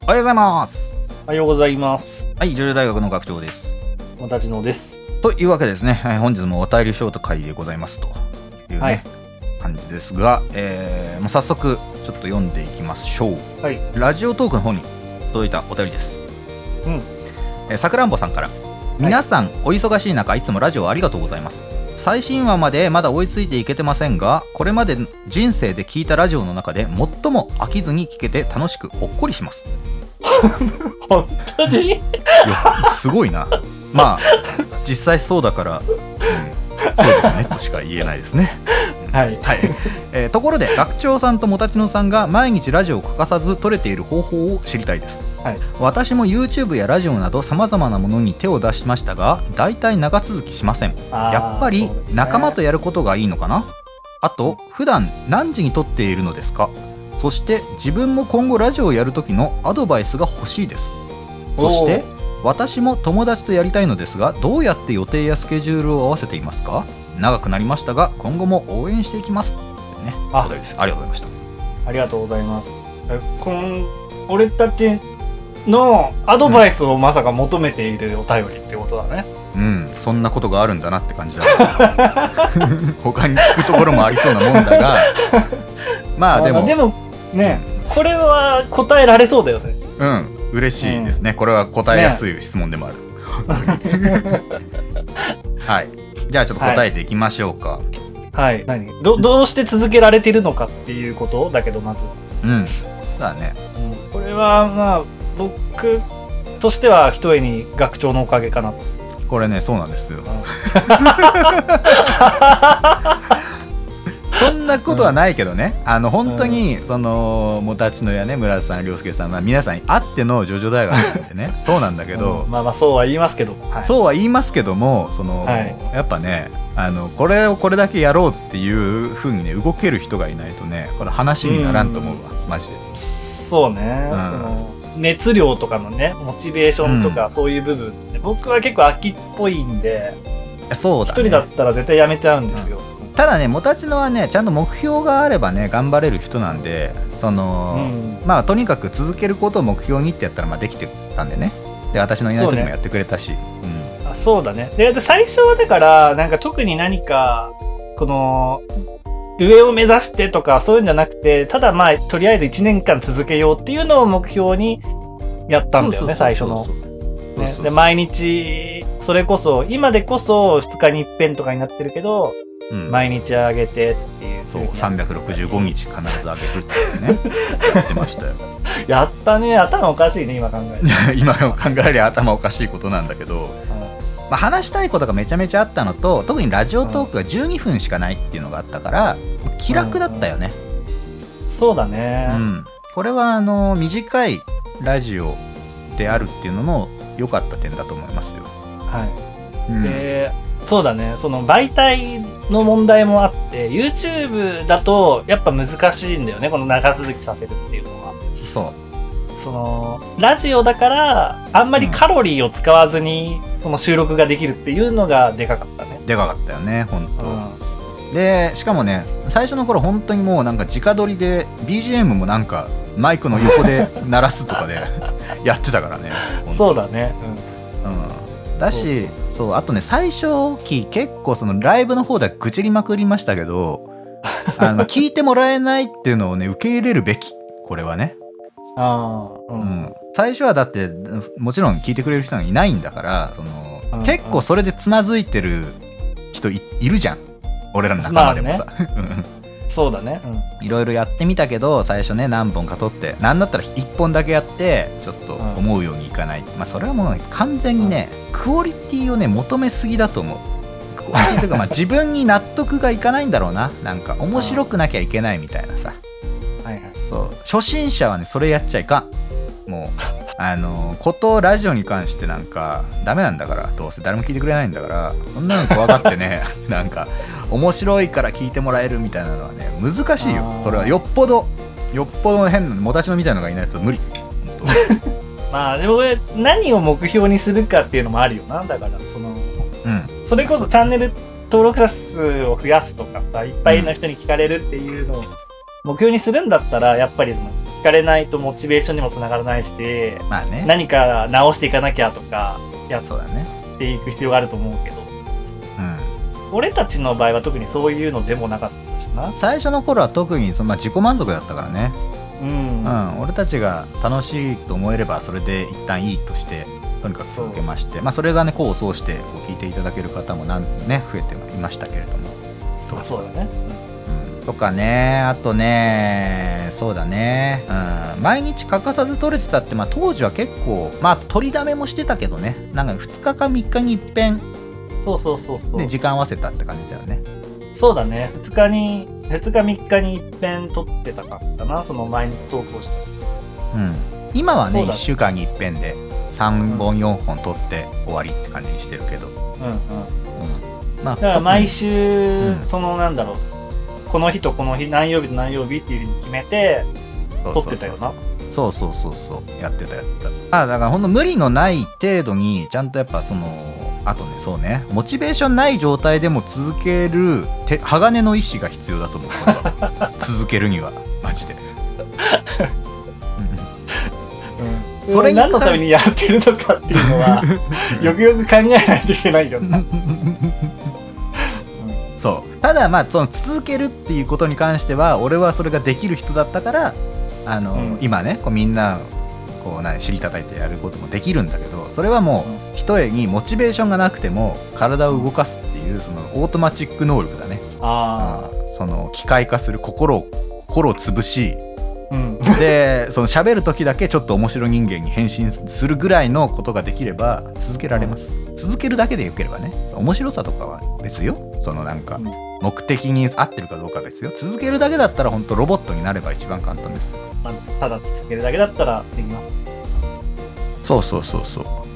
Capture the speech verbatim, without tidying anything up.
おはようございます。 おはようございます。 はい、女優大学の学長です。 私のです。 というわけですね、はい、本日もお便りショート会でございますというね、はい、感じですが、えー、もう早速ちょっと読んでいきましょう。 はい、 ラジオトークの方に届いたお便りです。 うん。 えー、さくらんぼさんから、皆さん、はい、お忙しい中いつもラジオありがとうございます。最新話までまだ追いついていけてませんが、これまで人生で聞いたラジオの中で最も飽きずに聞けて楽しくほっこりします。 本当に？いや、 すごいな。まあ実際そうだから、うん、そうですねとしか言えないですね。 はい、 はい。えー、ところで学長さんともたちのさんが毎日ラジオを欠かさず撮れている方法を知りたいです。はい、私も YouTube やラジオなどさまざまなものに手を出しましたが、だいたい長続きしません。やっぱり仲間とやることがいいのかな。あと普段何時に撮っているのですか。そして自分も今後ラジオをやる時のアドバイスが欲しいです。そして私も友達とやりたいのですが、どうやって予定やスケジュールを合わせていますか。長くなりましたが今後も応援していきます、ね、あ, です。ありがとうございました。 ありがとうございます。この俺たちのアドバイスをまさか求めているお便りってことだね。 うん、うん、そんなことがあるんだなって感じだ他に聞くところもありそうなもんだがまあでもでもね、これは答えられそうだよね。 うん、嬉しいですね、うん、これは答えやすい質問でもある、ね、はい、じゃあちょっと答えていきましょうか。 はい、何 ど, どうして続けられてるのかっていうことだけど、まずうんだね、 うん、これはまあ僕としてはひとえに学長のおかげかなと。 これね、そうなんですよ、うん、そんなことはないけどね、あの本当に、うん、そのもたちのやね、村瀬さん、涼介さんは皆さんにあってのジョジョ大学なんてねそうなんだけど、 うん、まあまあそうは言いますけど、はい、 そうは言いますけども、その、はい、やっぱね、あのこれをこれだけやろうっていう風にね動ける人がいないとね、これ話にならんと思うわ、うん、マジで。 そうね、うん、その熱量とかのね、モチベーションとか、そういう部分、うん、僕は結構飽きっぽいんで、 そうだね、 一人だったら絶対やめちゃうんですよ、 うん、ただね、もたちのはね、ちゃんと目標があればね頑張れる人なんで、その、うん、まあとにかく続けることを目標にってやったらまあできてたんでね。で、私のいない時もやってくれたし、そうね、 うん、あ、そうだね。で、最初はだからなんか特に何かこの上を目指してとかそういうんじゃなくて、ただまあとりあえずいちねんかん続けようっていうのを目標にやったんだよね、最初の。ね、で毎日それこそ今でこそふつかに一遍とかになってるけど、うん、毎日あげてっていう、 そうさんびゃくろくじゅうごにち必ずあげるってねやってましたよ。 やったね。頭おかしいね、今考える今考えりゃ頭おかしいことなんだけど、うん、まあ、話したいことがめちゃめちゃあったのと、特にラジオトークがじゅうにふんしかないっていうのがあったから、うん、気楽だったよね、 うんうん、そうだね、 うん、これはあの短いラジオであるっていうのの良かった点だと思いますよ。 はい、うん、でそうだね、その媒体の問題もあって YouTube だとやっぱ難しいんだよね、この長続きさせるっていうのは。 そうそのラジオだからあんまりカロリーを使わずにその収録ができるっていうのがでかかったね。 でかかったよね、本当、うん、でしかもね、最初の頃本当にもうなんか直撮りで ビージーエム もなんかマイクの横で鳴らすとかでやってたからね。 そうだね、 うん、うん、だし、そう、あとね、最初期結構そのライブの方では愚痴りまくりましたけどあの聞いてもらえないっていうのをね受け入れるべき、これはね。 あ、うんうん、 最初はだってもちろん聞いてくれる人がいないんだから、その、うんうん、結構それでつまずいてる人 い, いるじゃん、俺らの仲間でもさ、まあねそうだね、 いろいろやってみたけど、最初ね何本か撮って、なんだったらいっぽんだけやってちょっと思うようにいかない、うん、まあそれはもう完全にね、うん、クオリティをね求めすぎだと思う。クオリティというかまあ自分に納得がいかないんだろうな、なんか面白くなきゃいけないみたいなさ、 はいはい、 そう初心者はねそれやっちゃいかん。もうあのことラジオに関してなんかダメなんだから、どうせ誰も聞いてくれないんだから、そんなの怖がってねなんか面白いから聞いてもらえるみたいなのはね難しいよ。それはよっぽどよっぽど変なもたちのみたいなのがいないと無理まあでも何を目標にするかっていうのもあるよな。だからその、うん、それこそチャンネル登録者数を増やすとかさ、いっぱいの人に聞かれるっていうのを目標にするんだったら、やっぱりそのかれないとモチベーションにもつながらないし、 まあね、 何か直していかなきゃとかやそうだねっていく必要があると思うけど、 うん、 俺たちの場合は特にそういうのでもなかったしな。 最初の頃は特にその、まあ、自己満足だったからね、 うんうん、俺たちが楽しいと思えればそれで一旦いいとしてとにかく続けまして、そ,、まあ、それがね功を奏してこう聞いていただける方もなん、ね、増えていましたけれども、 あそうだね、 うん、とかね、あとねそうだね、うん、毎日欠かさず撮れてたって、まあ、当時は結構まあ撮りだめもしてたけどね、なんかふつかかみっかに一遍そうそうそうそうで時間合わせたって感じだよね。 そうだね、ふつかにふつかみっかに一遍撮ってたかったな、その毎日投稿した。 うん、今はねいっしゅうかんに一遍でさんぼんよんほん撮って終わりって感じにしてるけど、うんうんうん、 まあ、 だから毎週、うん、そのなんだろう、この日とこの日何曜日と何曜日っていう風に決めて撮ってたよな。 そうそうそうそうやってたやったあだからほんと無理のない程度にちゃんとやっぱそのあとねそうねモチベーションない状態でも続けるて鋼の意志が必要だと思う続けるにはマジで、 うん、それ何のためにやってるのかっていうのはよくよく考えないといけないよなそうただまあその続けるっていうことに関しては俺はそれができる人だったからあの、うん、今ねこうみんなこうな尻叩いてやることもできるんだけど、それはもう一重にモチベーションがなくても体を動かすっていうそのオートマチック能力だね。 ああその機械化する心を心を潰し、 うん、 でその喋る時だけちょっと面白人間に変身するぐらいのことができれば続けられます、うん、続けるだけでよければね。面白さとかは別よ、そのなんか、うん、目的に合ってるかどうかは別よ。続けるだけだったら本当ロボットになれば一番簡単ですよ。 ただ続けるだけだったらできます。 そうそうそうそう